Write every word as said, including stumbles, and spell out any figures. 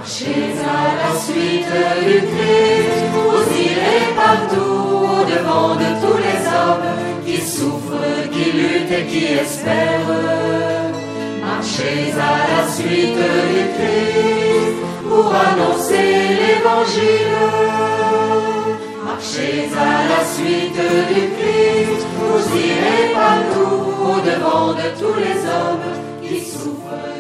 Marchez à la suite du Christ, vous irez partout au devant de tous les hommes qui souffrent, qui luttent et qui espèrent. Marchez à la suite du Christ pour annoncer l'Évangile. Marchez à la suite du Christ, vous irez partout au devant de tous les hommes qui souffrent.